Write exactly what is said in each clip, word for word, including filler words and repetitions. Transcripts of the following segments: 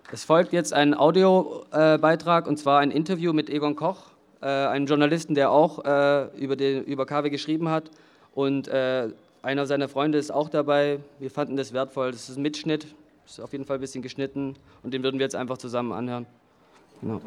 Es folgt jetzt ein Audiobeitrag, äh, und zwar ein Interview mit Egon Koch, äh, einem Journalisten, der auch äh, über, den, über K W geschrieben hat. Und äh, einer seiner Freunde ist auch dabei. Wir fanden das wertvoll. Das ist ein Mitschnitt, ist auf jeden Fall ein bisschen geschnitten. Und den würden wir jetzt einfach zusammen anhören. Genau.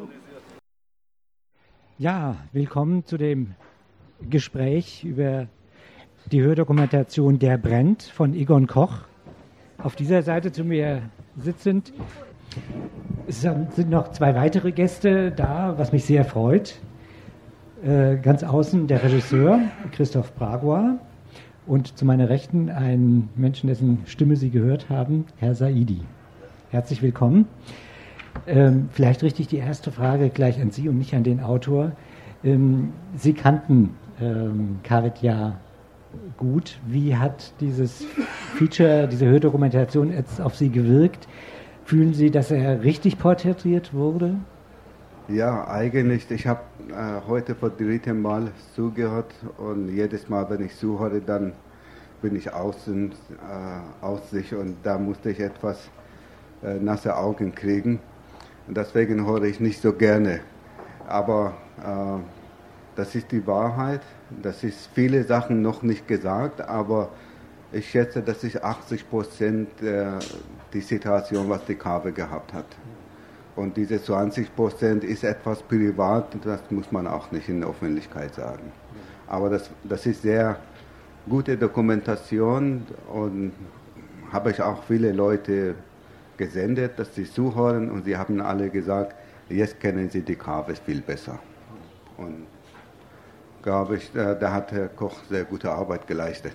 Ja, willkommen zu dem Gespräch über die Hördokumentation Der brennt von Egon Koch. Auf dieser Seite zu mir sitzend es sind noch zwei weitere Gäste da, was mich sehr freut. Äh, ganz außen der Regisseur Christoph Bragois und zu meiner Rechten ein Menschen, dessen Stimme Sie gehört haben, Herr Saidi. Herzlich willkommen. Ähm, vielleicht richte ich die erste Frage gleich an Sie und nicht an den Autor. Ähm, Sie kannten ähm, Khaled ja gut. Wie hat dieses Feature, diese Hördokumentation jetzt auf Sie gewirkt? Fühlen Sie, dass er richtig porträtiert wurde? Ja, eigentlich. Ich habe äh, heute vor dritten Mal zugehört und jedes Mal, wenn ich zuhöre, dann bin ich außen, äh, aus sich und da musste ich etwas äh, nasse Augen kriegen. Und deswegen höre ich nicht so gerne. Aber äh, das ist die Wahrheit. Das ist viele Sachen noch nicht gesagt, aber ich schätze, das ist achtzig Prozent äh, die Situation, was die K W gehabt hat. Und diese zwanzig Prozent ist etwas privat, das muss man auch nicht in der Öffentlichkeit sagen. Aber das, das ist sehr gute Dokumentation und habe ich auch viele Leute gesendet, dass sie zuhören und sie haben alle gesagt, jetzt kennen sie die K W viel besser. Und glaube ich, da, da hat Herr Koch sehr gute Arbeit geleistet.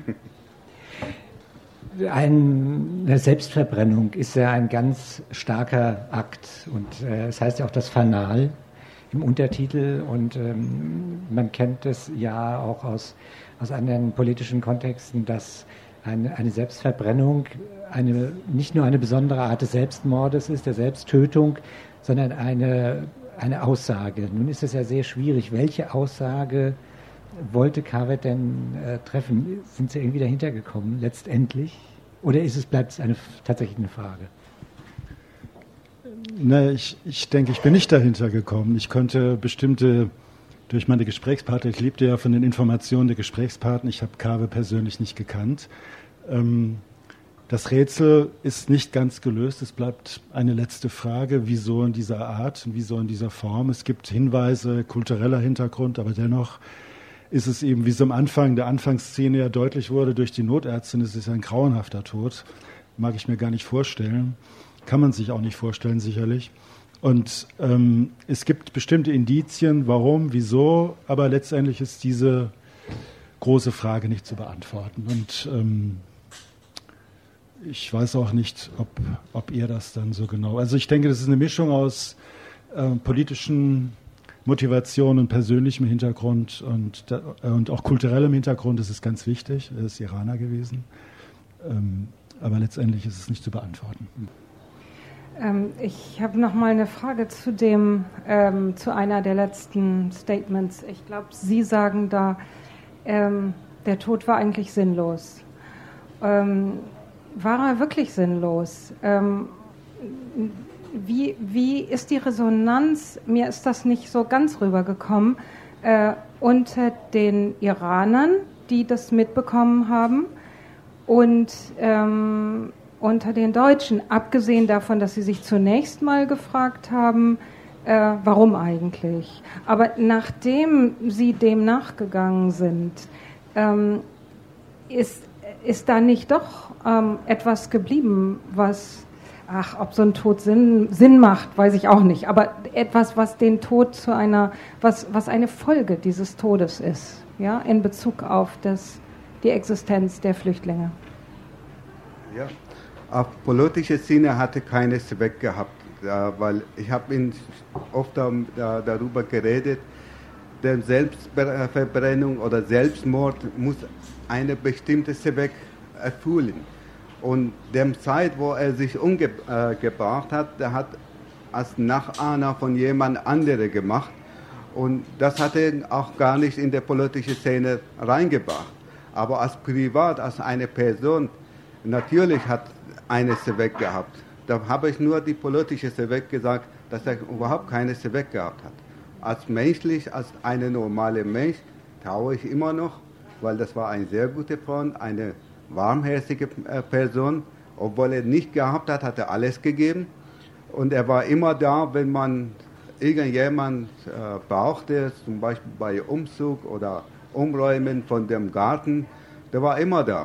Eine Selbstverbrennung ist ja ein ganz starker Akt und äh, es heißt ja auch das Fanal im Untertitel und ähm, man kennt es ja auch aus, aus anderen politischen Kontexten, dass eine, eine Selbstverbrennung eine, nicht nur eine besondere Art des Selbstmordes ist, der Selbsttötung, sondern eine, eine Aussage. Nun ist es ja sehr schwierig, welche Aussage wollte Khaled denn äh, treffen? Sind Sie irgendwie dahinter gekommen, letztendlich? Oder ist es, bleibt es eine, tatsächlich eine Frage? Ne, ich, ich denke, ich bin nicht dahinter gekommen. Ich konnte bestimmte, durch meine Gesprächspartner, ich lebte ja von den Informationen der Gesprächspartner, ich habe Khaled persönlich nicht gekannt. Ähm, das Rätsel ist nicht ganz gelöst. Es bleibt eine letzte Frage, wieso in dieser Art und wieso in dieser Form. Es gibt Hinweise, kultureller Hintergrund, aber dennoch ist es eben, wie es am Anfang der Anfangsszene ja deutlich wurde durch die Notärztin, es ist ein grauenhafter Tod. Mag ich mir gar nicht vorstellen. Kann man sich auch nicht vorstellen, sicherlich. Und ähm, es gibt bestimmte Indizien, warum, wieso, aber letztendlich ist diese große Frage nicht zu beantworten. Und ähm, ich weiß auch nicht, ob, ob ihr das dann so genau... Also ich denke, das ist eine Mischung aus äh, politischen Motivation und persönlichem Hintergrund und, und auch kulturellem Hintergrund, das ist ganz wichtig. Er ist Iraner gewesen. Ähm, aber letztendlich ist es nicht zu beantworten. Ähm, ich habe noch mal eine Frage zu dem, ähm, zu einer der letzten Statements. Ich glaube, Sie sagen da, ähm, der Tod war eigentlich sinnlos. Ähm, war er wirklich sinnlos? Ähm, Wie, wie ist die Resonanz, mir ist das nicht so ganz rübergekommen, äh, unter den Iranern, die das mitbekommen haben und ähm, unter den Deutschen, abgesehen davon, dass sie sich zunächst mal gefragt haben, äh, warum eigentlich. Aber nachdem sie dem nachgegangen sind, ähm, ist, ist da nicht doch ähm, etwas geblieben, was... Ach, ob so ein Tod Sinn, Sinn macht, weiß ich auch nicht. Aber etwas, was den Tod zu einer, was, was eine Folge dieses Todes ist, ja, in Bezug auf das, die Existenz der Flüchtlinge. Ja, auf politischer Sinne hatte keines Zweck gehabt, ja, weil ich habe oft da, da, darüber geredet, der Selbstverbrennung oder Selbstmord muss eine bestimmte Zweck erfüllen. Und der Zeit, wo er sich umgebracht hat, der hat als Nachahmer von jemand anderem gemacht. Und das hat er auch gar nicht in die politische Szene reingebracht. Aber als privat, als eine Person, natürlich hat eine Zweck gehabt. Da habe ich nur die politische Seeweg gesagt, dass er überhaupt keine Seeweg gehabt hat. Als menschlich, als eine normale Mensch, traue ich immer noch, weil das war ein sehr guter Freund, eine warmherzige Person. Obwohl er nicht gehabt hat, hat er alles gegeben. Und er war immer da, wenn man irgendjemand äh, brauchte, zum Beispiel bei Umzug oder Umräumen von dem Garten. Der war immer da.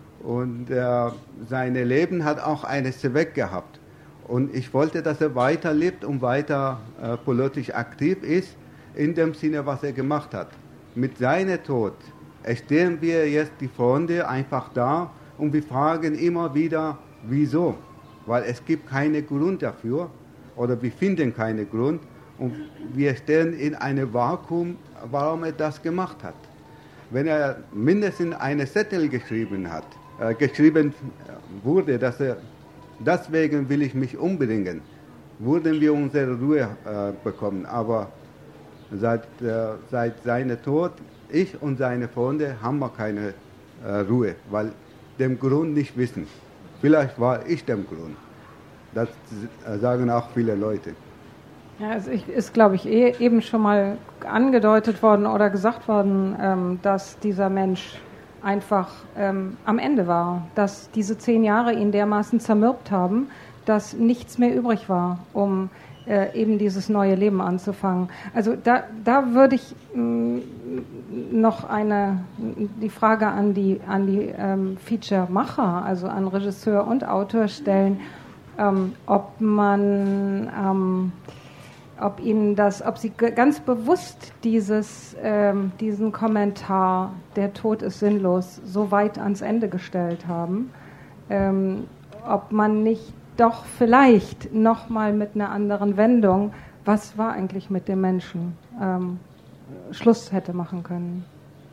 Und äh, sein Leben hat auch eine Zweck gehabt. Und ich wollte, dass er weiterlebt und weiter äh, politisch aktiv ist, in dem Sinne, was er gemacht hat. Mit seinem Tod stehen wir jetzt die Freunde einfach da und wir fragen immer wieder, wieso? Weil es gibt keinen Grund dafür oder wir finden keinen Grund und wir stehen in einem Vakuum, warum er das gemacht hat. Wenn er mindestens eine Zettel geschrieben hat, äh, geschrieben wurde, dass er deswegen will ich mich umbringen, würden wir unsere Ruhe äh, bekommen. Aber seit, äh, seit seinem Tod, ich und seine Freunde, haben wir keine äh, Ruhe, weil den Grund nicht wissen. Vielleicht war ich der Grund. Das äh, sagen auch viele Leute. Ja, es ist, glaube ich, eh, eben schon mal angedeutet worden oder gesagt worden, ähm, dass dieser Mensch einfach ähm, am Ende war, dass diese zehn Jahre ihn dermaßen zermürbt haben, dass nichts mehr übrig war, um äh, eben dieses neue Leben anzufangen. Also da, da würde ich mh, noch eine, die Frage an die, an die ähm, Feature-Macher, also an Regisseur und Autor stellen, ähm, ob man ähm, ob ihnen das, ob sie ganz bewusst dieses, ähm, diesen Kommentar, der Tod ist sinnlos, so weit ans Ende gestellt haben, ähm, ob man nicht doch vielleicht nochmal mit einer anderen Wendung, was war eigentlich mit dem Menschen, ähm, Schluss hätte machen können.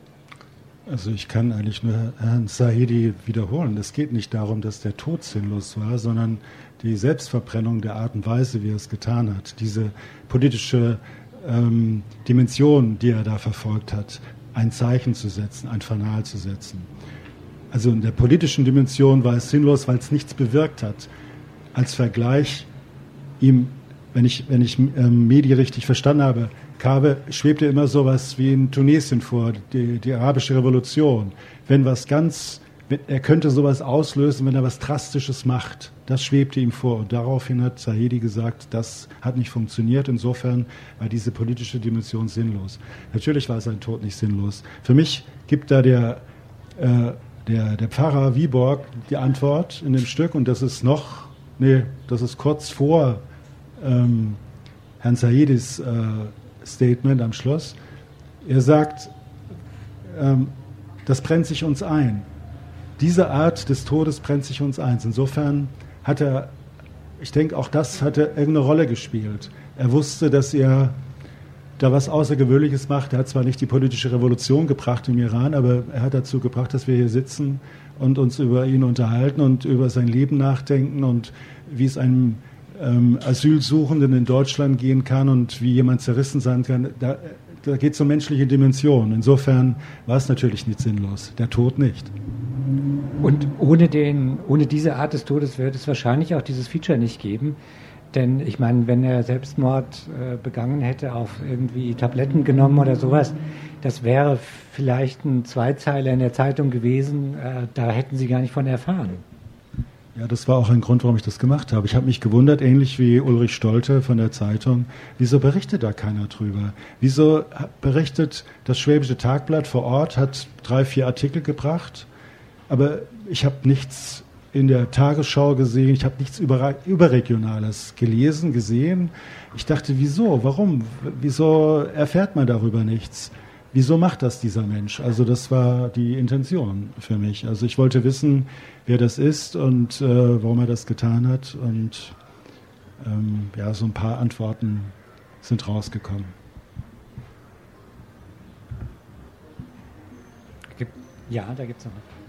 Also ich kann eigentlich nur Herrn Zahedi wiederholen. Es geht nicht darum, dass der Tod sinnlos war, sondern die Selbstverbrennung der Art und Weise, wie er es getan hat. Diese politische ähm, Dimension, die er da verfolgt hat, ein Zeichen zu setzen, ein Fanal zu setzen. Also in der politischen Dimension war es sinnlos, weil es nichts bewirkt hat. Als Vergleich ihm, wenn ich, wenn ich ähm, Medi richtig verstanden habe, Kaabe schwebte immer sowas wie in Tunesien vor, die, die arabische Revolution. Wenn was ganz, wenn, er könnte sowas auslösen, wenn er was Drastisches macht. Das schwebte ihm vor. Und daraufhin hat Zahedi gesagt, das hat nicht funktioniert. Insofern war diese politische Dimension sinnlos. Natürlich war sein Tod nicht sinnlos. Für mich gibt da der, äh, der, der Pfarrer Wieborg die Antwort in dem Stück. Und das ist noch, nee, das ist kurz vor ähm, Herrn Zahedis äh, Statement am Schluss. Er sagt, ähm, das brennt sich uns ein. Diese Art des Todes brennt sich uns ein. Insofern hat er, ich denke, auch das hat er irgendeine Rolle gespielt. Er wusste, dass er da was Außergewöhnliches macht. Er hat zwar nicht die politische Revolution gebracht im Iran, aber er hat dazu gebracht, dass wir hier sitzen und uns über ihn unterhalten und über sein Leben nachdenken und wie es einem ähm, Asylsuchenden in Deutschland gehen kann und wie jemand zerrissen sein kann. Da, da geht es um menschliche Dimensionen. Insofern war es natürlich nicht sinnlos. Der Tod nicht. Und ohne, den, ohne diese Art des Todes wird es wahrscheinlich auch dieses Feature nicht geben. Denn ich meine, wenn er Selbstmord äh, begangen hätte, auf irgendwie Tabletten genommen oder sowas, das wäre vielleicht ein Zweizeiler in der Zeitung gewesen. Äh, da hätten Sie gar nicht von erfahren. Ja, das war auch ein Grund, warum ich das gemacht habe. Ich habe mich gewundert, ähnlich wie Ulrich Stolte von der Zeitung, wieso berichtet da keiner drüber? Wieso berichtet das Schwäbische Tagblatt vor Ort, hat drei, vier Artikel gebracht, aber ich habe nichts in der Tagesschau gesehen, ich habe nichts über, Überregionales gelesen, gesehen. Ich dachte, wieso, warum, wieso erfährt man darüber nichts? Wieso macht das dieser Mensch? Also das war die Intention für mich. Also ich wollte wissen, wer das ist und äh, warum er das getan hat. Und ähm, ja, so ein paar Antworten sind rausgekommen. Ja, da gibt es noch eine Frage.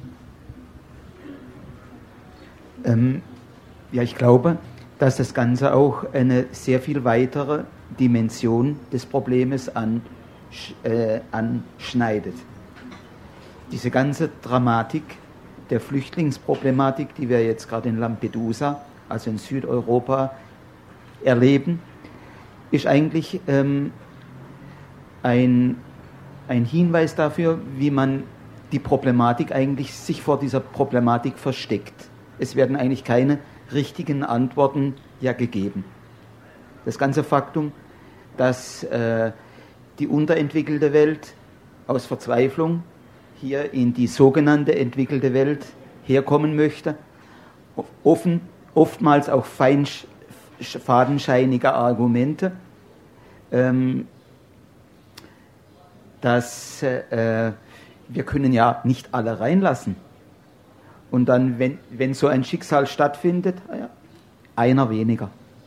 Ähm, ja, ich glaube, dass das Ganze auch eine sehr viel weitere Dimension des Problems an, äh, anschneidet. Diese ganze Dramatik der Flüchtlingsproblematik, die wir jetzt gerade in Lampedusa also in Südeuropa, erleben, ist eigentlich ähm, ein, ein Hinweis dafür, wie man die Problematik eigentlich sich vor dieser Problematik versteckt. Es werden eigentlich keine richtigen Antworten ja gegeben. Das ganze Faktum, dass äh, die unterentwickelte Welt aus Verzweiflung hier in die sogenannte entwickelte Welt herkommen möchte, offen, oftmals auch fein, fadenscheinige Argumente, ähm, dass äh, wir können ja nicht alle reinlassen. Und dann, wenn, wenn so ein Schicksal stattfindet, ja, einer weniger.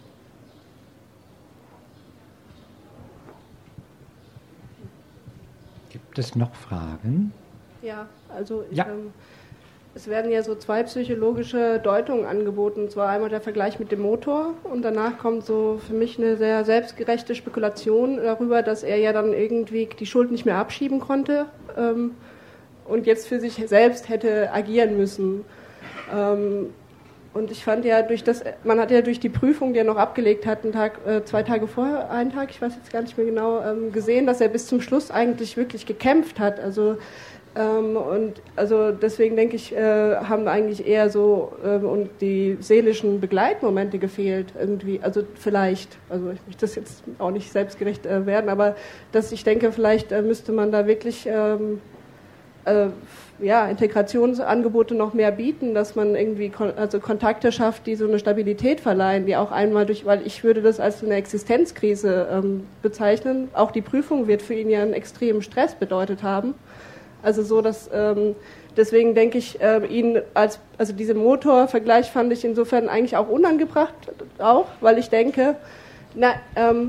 Gibt es noch Fragen? Ja, also ja. Ähm, es werden ja so zwei psychologische Deutungen angeboten. Und zwar einmal der Vergleich mit dem Motor und danach kommt so für mich eine sehr selbstgerechte Spekulation darüber, dass er ja dann irgendwie die Schuld nicht mehr abschieben konnte ähm, und jetzt für sich selbst hätte agieren müssen. Ähm, und ich fand ja, durch das, man hat ja durch die Prüfung, die er noch abgelegt hat, einen Tag, äh, zwei Tage vorher, einen Tag, ich weiß jetzt gar nicht mehr genau, ähm, gesehen, dass er bis zum Schluss eigentlich wirklich gekämpft hat. Also Ähm, und also deswegen denke ich, äh, haben eigentlich eher so ähm, und die seelischen Begleitmomente gefehlt irgendwie, also vielleicht, also ich möchte das jetzt auch nicht selbstgerecht äh, werden, aber dass ich denke, vielleicht äh, müsste man da wirklich ähm, äh, ja, Integrationsangebote noch mehr bieten, dass man irgendwie kon- also Kontakte schafft, die so eine Stabilität verleihen, die auch einmal durch, weil ich würde das als eine Existenzkrise ähm, bezeichnen, auch die Prüfung wird für ihn ja einen extremen Stress bedeutet haben. Also so, dass ähm, deswegen denke ich, äh, ihn als, also diese Motorvergleich fand ich insofern eigentlich auch unangebracht, auch, weil ich denke, na, ähm,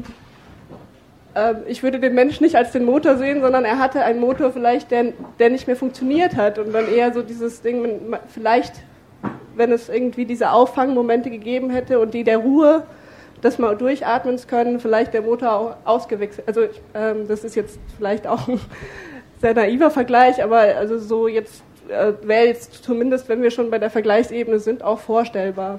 äh, ich würde den Menschen nicht als den Motor sehen, sondern er hatte einen Motor vielleicht, der, der nicht mehr funktioniert hat und dann eher so dieses Ding, vielleicht, wenn es irgendwie diese Auffangmomente gegeben hätte und die der Ruhe, dass man durchatmen können, vielleicht der Motor auch ausgewechselt. Also ähm, das ist jetzt vielleicht auch ein sehr naiver Vergleich, aber also so jetzt äh, wäre jetzt zumindest, wenn wir schon bei der Vergleichsebene sind, auch vorstellbar.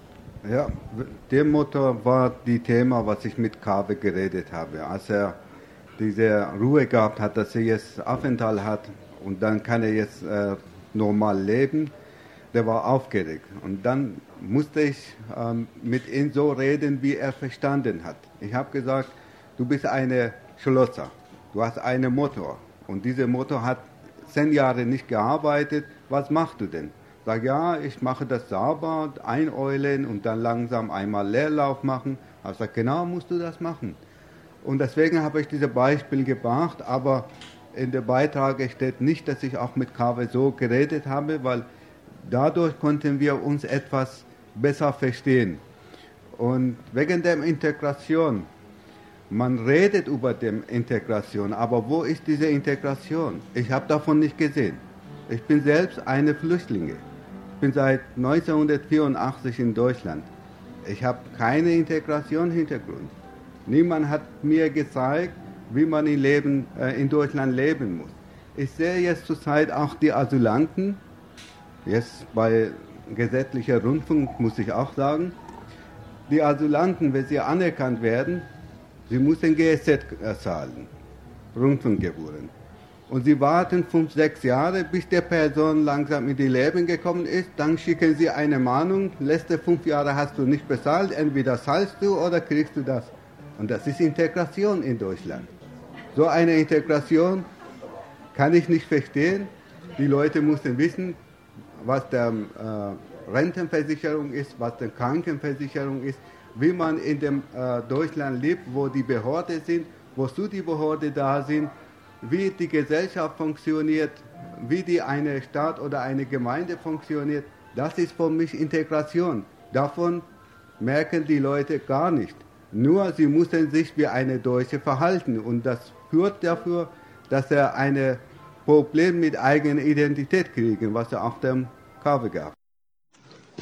Ja, der Motor war die Thema, was ich mit Kave geredet habe. Als er diese Ruhe gehabt hat, dass er jetzt Aufenthalt hat und dann kann er jetzt äh, normal leben, der war aufgeregt. Und dann musste ich ähm, mit ihm so reden, wie er verstanden hat. Ich habe gesagt, du bist eine Schlosser, du hast einen Motor. Und dieser Motor hat zehn Jahre nicht gearbeitet. Was machst du denn? Sag, ja, ich mache das sauber, eineulen und dann langsam einmal Leerlauf machen. Ich sage, genau musst du das machen. Und deswegen habe ich dieses Beispiel gebracht, aber in dem Beitrag steht nicht, dass ich auch mit Kave so geredet habe, weil dadurch konnten wir uns etwas besser verstehen. Und wegen der Integration, man redet über die Integration, aber wo ist diese Integration? Ich habe davon nicht gesehen. Ich bin selbst eine Flüchtlinge. Ich bin seit neunzehnhundertvierundachtzig in Deutschland. Ich habe keine Integration-Hintergrund. Niemand hat mir gezeigt, wie man in, Leben, äh, in Deutschland leben muss. Ich sehe jetzt zurzeit auch die Asylanten, jetzt bei gesetzlicher Rundfunk muss ich auch sagen, die Asylanten, wenn sie anerkannt werden, sie müssen G S Z zahlen, Rundfunkgebühren. Und sie warten fünf, sechs Jahre, bis die Person langsam in die Leben gekommen ist. Dann schicken sie eine Mahnung, letzte fünf Jahre hast du nicht bezahlt, entweder zahlst du oder kriegst du das. Und das ist Integration in Deutschland. So eine Integration kann ich nicht verstehen. Die Leute müssen wissen, was der äh, Rentenversicherung ist, was die Krankenversicherung ist, wie man in dem äh, Deutschland lebt, wo die Behörden sind, wozu die Behörden da sind, wie die Gesellschaft funktioniert, wie die eine Stadt oder eine Gemeinde funktioniert. Das ist für mich Integration. Davon merken die Leute gar nicht. Nur sie müssen sich wie eine Deutsche verhalten und das führt dafür, dass er ein Problem mit eigener Identität kriegen, was er auf dem Kave gab.